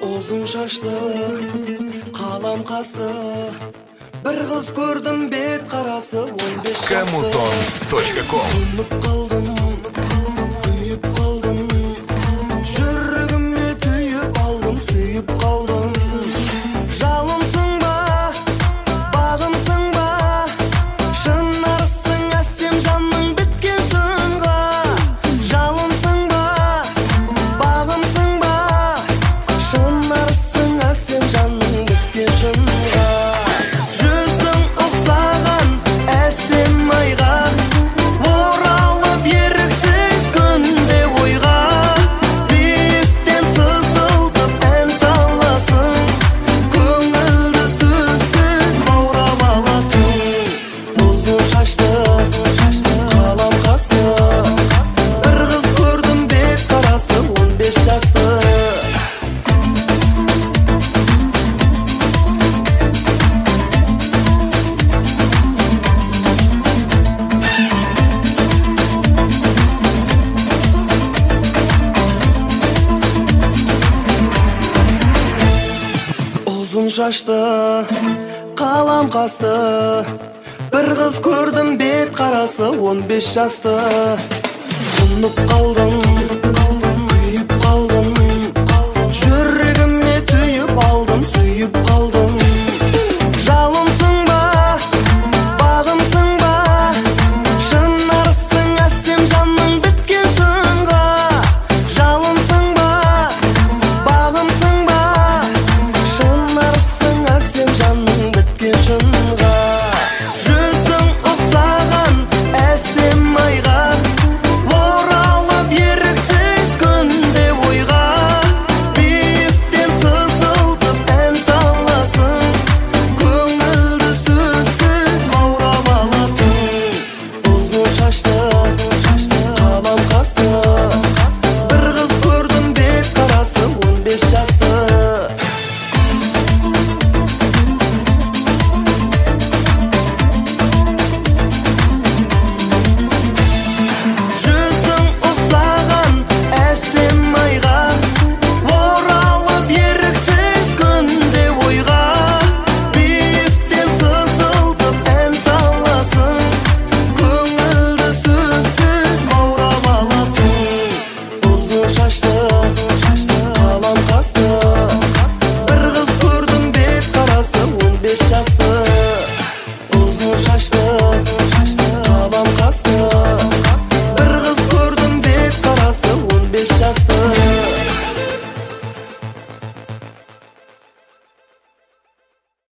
Uzun şaşlı, kalam kastı. Bir kız gördüm bet karası 15 yaşlı. Camuzon.com Unut kaldım, kuyup kaldım. Жүрегімне түйіп алдым, сүйіп қалдым. Жалымсың ба, бағымсың ба, шынарсың әсем жанның біткен сынға. Жалымсың ба, бағымсың ба, шынарсың әсем жанның біткен шынға. Жүзің ұқсаған әсем айға, оралып еріксіз күнде ойға. Биіктен сызылтып ән саласың, көңілді сөзсіз баурап аласың. Uzun шашты, қалам қасты, бір қыз көрдім бет қарасы 15 жасты. Uzun şaşты, қалам қасты, бір қыз көрдім бет қарасы 15 жасты. Ұнып қалдым,